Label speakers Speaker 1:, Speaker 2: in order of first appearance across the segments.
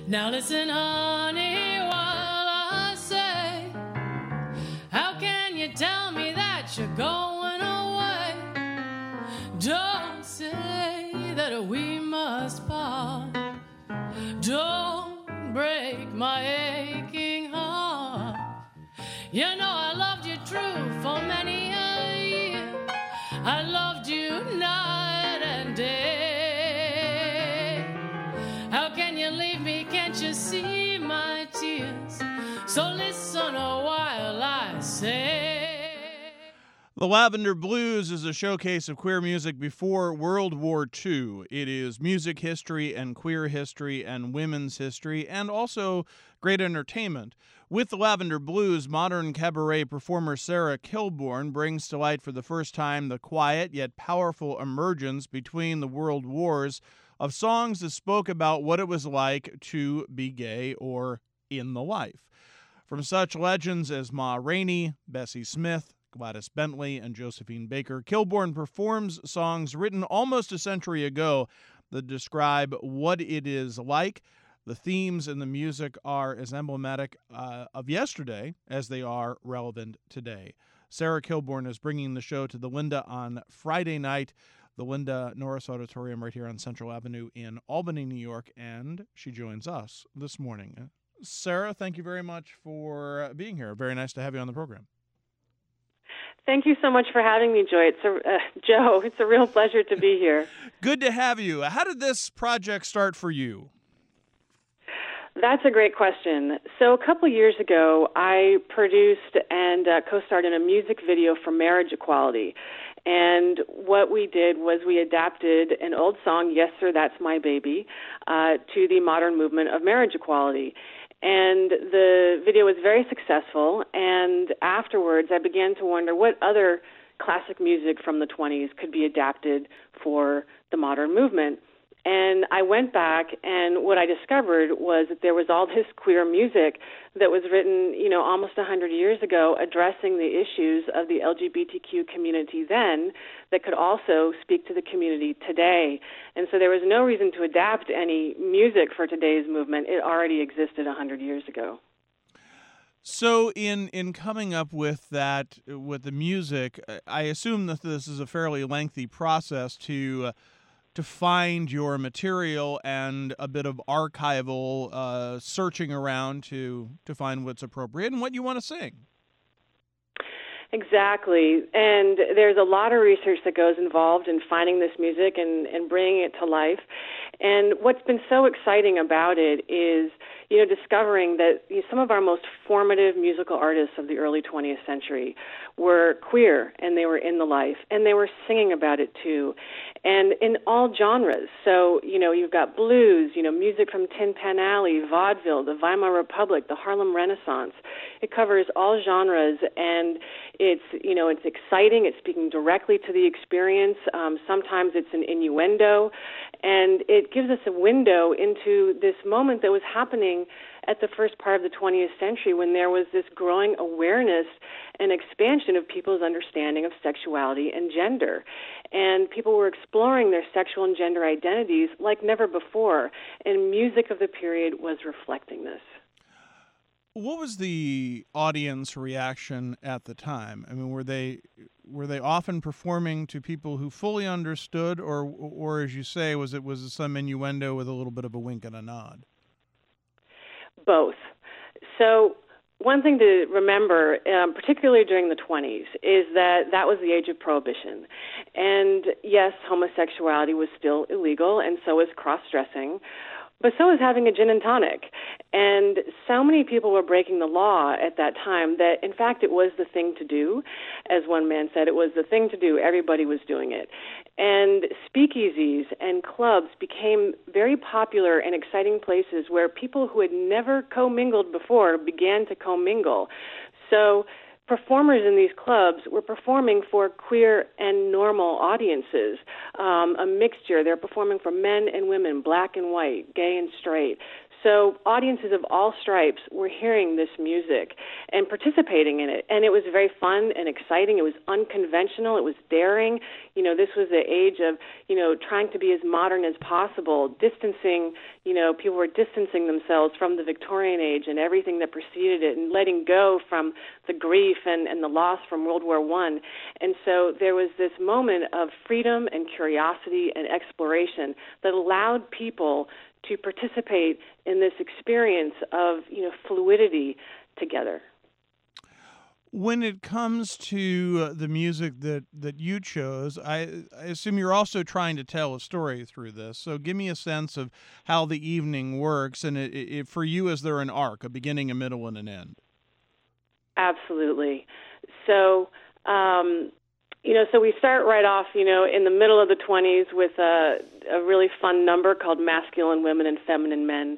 Speaker 1: Now listen, honey, while I say, how can you tell me that you're going away? Don't say that we must part. Don't break my aching heart. You know I loved you true for many a year. I loved you night and day. How can you leave me? Can't you see my tears? So listen a while I say.
Speaker 2: The Lavender Blues is a showcase of queer music before World War II. It is music history and queer history and women's history and also great entertainment. With the Lavender Blues, modern cabaret performer Sarah Kilbourne brings to light for the first time the quiet yet powerful emergence between the world wars of songs that spoke about what it was like to be gay or in the life. From such legends as Ma Rainey, Bessie Smith, Gladys Bentley, and Josephine Baker, Kilbourne performs songs written almost a century ago that describe what it is like. The themes and the music are as emblematic of yesterday as they are relevant today. Sarah Kilbourne is bringing the show to the Linda on Friday night, the Linda Norris Auditorium right here on Central Avenue in Albany, New York, and she joins us this morning. Sarah, thank you very much for being here. Very nice to have you on the program.
Speaker 3: Thank you so much for having me, Joe. Joe, it's a real pleasure to be here.
Speaker 2: Good to have you. How did this project start for you?
Speaker 3: That's a great question. So a couple years ago, I produced and co-starred in a music video for marriage equality. And what we did was we adapted an old song, Yes Sir, That's My Baby, to the modern movement of marriage equality. And the video was very successful, and afterwards I began to wonder what other classic music from the 20s could be adapted for the modern movement. And I went back, and what I discovered was that there was all this queer music that was written, almost 100 years ago, addressing the issues of the LGBTQ community then that could also speak to the community today. And so there was no reason to adapt any music for today's movement. It already existed 100 years ago.
Speaker 2: So in coming up with that, with the music, I assume that this is a fairly lengthy process to find your material and a bit of archival searching around to find what's appropriate and what you want to sing.
Speaker 3: Exactly. And there's a lot of research that goes involved in finding this music and bringing it to life. And what's been so exciting about it is, discovering that some of our most formative musical artists of the early 20th century were queer, and they were in the life, and they were singing about it too, and in all genres. So, you've got blues, music from Tin Pan Alley, vaudeville, the Weimar Republic, the Harlem Renaissance. It covers all genres, and it's exciting. It's speaking directly to the experience. Sometimes it's an innuendo, and it gives us a window into this moment that was happening at the first part of the 20th century when there was this growing awareness and expansion of people's understanding of sexuality and gender. And people were exploring their sexual and gender identities like never before, and music of the period was reflecting this.
Speaker 2: What was the audience reaction at the time? I mean, were they often performing to people who fully understood, or as you say, was it some innuendo with a little bit of a wink and a nod?
Speaker 3: Both. So one thing to remember, particularly during the 20s, is that was the age of Prohibition. And yes, homosexuality was still illegal, and so was cross-dressing. But so was having a gin and tonic. And so many people were breaking the law at that time that, in fact, it was the thing to do. As one man said, it was the thing to do. Everybody was doing it. And speakeasies and clubs became very popular and exciting places where people who had never commingled before began to commingle. So performers in these clubs were performing for queer and normal audiences, a mixture. They're performing for men and women, black and white, gay and straight. So audiences of all stripes were hearing this music and participating in it. And it was very fun and exciting. It was unconventional. It was daring. This was the age of, trying to be as modern as possible, distancing, people were distancing themselves from the Victorian age and everything that preceded it and letting go from the grief and the loss from World War I. And so there was this moment of freedom and curiosity and exploration that allowed people to participate in this experience of, fluidity together.
Speaker 2: When it comes to the music that you chose, I assume you're also trying to tell a story through this. So give me a sense of how the evening works. And for you, is there an arc, a beginning, a middle, and an end?
Speaker 3: Absolutely. So, so we start right off, in the middle of the 20s with a really fun number called Masculine Women and Feminine Men.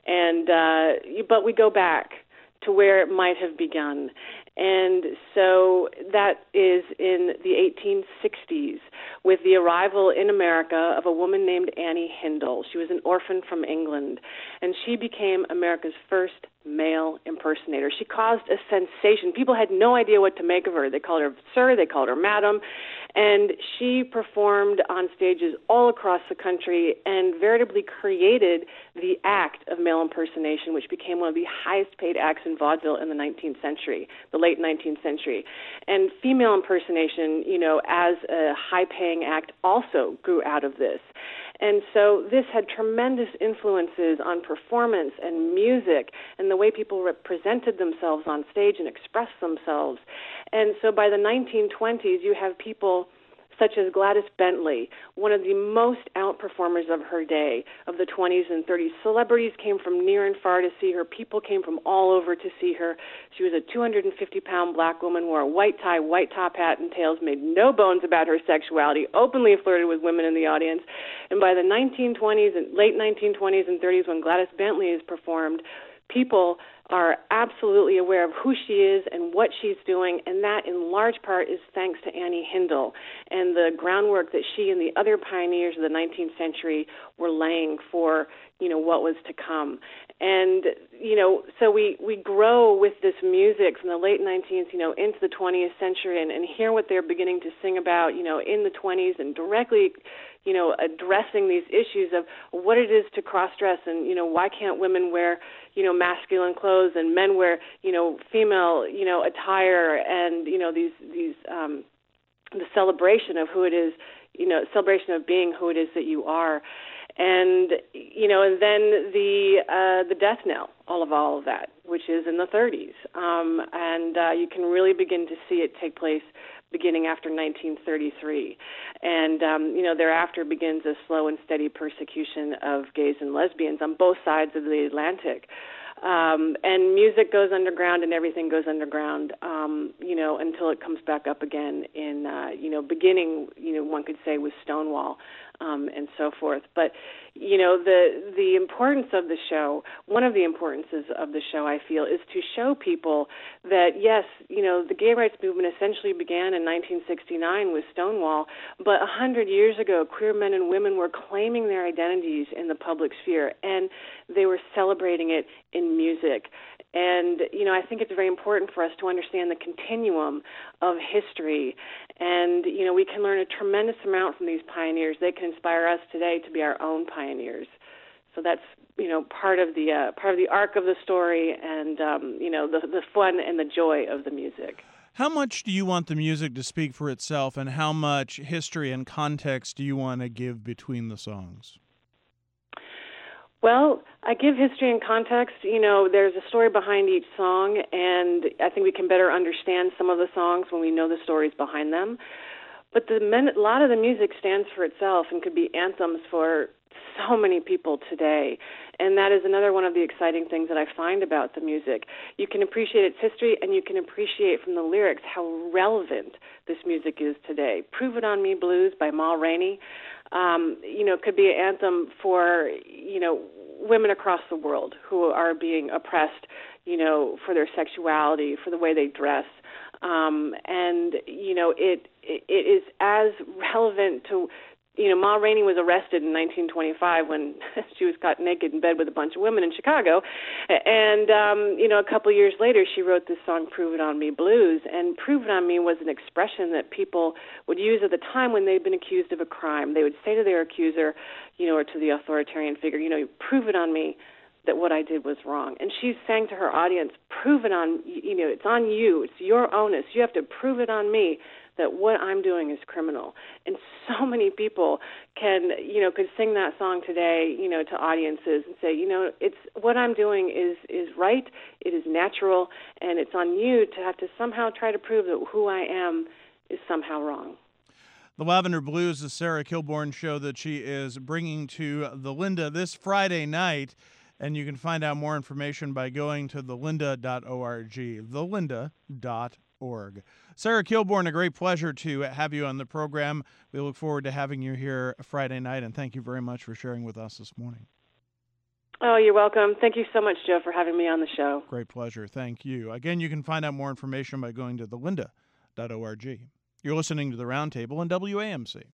Speaker 3: But we go back to where it might have begun. And so that is in the 1860s with the arrival in America of a woman named Annie Hindle. She was an orphan from England, and she became America's first male impersonator. She caused a sensation. People had no idea what to make of her. They called her sir, they called her madam, and she performed on stages all across the country and veritably created the act of male impersonation, which became one of the highest paid acts in vaudeville in the 19th century, the late 19th century. And female impersonation, as a high-paying act also grew out of this. And so this had tremendous influences on performance and music and the way people represented themselves on stage and expressed themselves. And so by the 1920s, you have people such as Gladys Bentley, one of the most outperformers of her day, of the 20s and 30s. Celebrities came from near and far to see her. People came from all over to see her. She was a 250-pound black woman, wore a white tie, white top hat and tails, made no bones about her sexuality, openly flirted with women in the audience. And by the 1920s and late 1920s and 30s, when Gladys Bentley is performed, people are absolutely aware of who she is and what she's doing, and that in large part is thanks to Annie Hindle and the groundwork that she and the other pioneers of the 19th century were laying for, what was to come. And, so we grow with this music from the late 19th, into the 20th century and hear what they're beginning to sing about, in the 20s and directly addressing these issues of what it is to cross-dress and, why can't women wear, masculine clothes and men wear, female, attire and, the celebration of who it is, celebration of being who it is that you are. And, and then the death knell of all of that, which is in the 30s. You can really begin to see it take place beginning after 1933. And, thereafter begins a slow and steady persecution of gays and lesbians on both sides of the Atlantic. And music goes underground and everything goes underground, until it comes back up again in, beginning, one could say with Stonewall, and so forth. But, the importance of the show, one of the importances of the show, I feel, is to show people that, yes, the gay rights movement essentially began in 1969 with Stonewall, but 100 years ago, queer men and women were claiming their identities in the public sphere, and they were celebrating it in music. And, I think it's very important for us to understand the continuum of history. And, we can learn a tremendous amount from these pioneers. They can inspire us today to be our own pioneers. So that's, part of the arc of the story and, the fun and the joy of the music.
Speaker 2: How much do you want the music to speak for itself, and how much history and context do you want to give between the songs?
Speaker 3: Well, I give history and context. There's a story behind each song, and I think we can better understand some of the songs when we know the stories behind them. But a lot of the music stands for itself and could be anthems for so many people today. And that is another one of the exciting things that I find about the music. You can appreciate its history, and you can appreciate from the lyrics how relevant this music is today. Prove It On Me Blues by Ma Rainey, could be an anthem for, women across the world who are being oppressed, for their sexuality, for the way they dress. It is as relevant to Ma Rainey was arrested in 1925 when she was caught naked in bed with a bunch of women in Chicago. And, a couple of years later, she wrote this song, Prove It On Me Blues. And Prove It On Me was an expression that people would use at the time when they'd been accused of a crime. They would say to their accuser, or to the authoritarian figure, prove it on me that what I did was wrong. And she sang to her audience, prove it on, it's on you. It's your onus. You have to prove it on me that what I'm doing is criminal. And so many people could sing that song today, to audiences and say, it's what I'm doing is right, it is natural, and it's on you to have to somehow try to prove that who I am is somehow wrong.
Speaker 2: The Lavender Blues is Sarah Kilborn's show that she is bringing to the Linda this Friday night, and you can find out more information by going to thelynda.org, thelynda.org. Sarah Kilborn, a great pleasure to have you on the program. We look forward to having you here Friday night, and thank you very much for sharing with us this morning.
Speaker 3: Oh, you're welcome. Thank you so much, Joe, for having me on the show.
Speaker 2: Great pleasure. Thank you. Again, you can find out more information by going to thelynda.org. You're listening to The Roundtable on WAMC.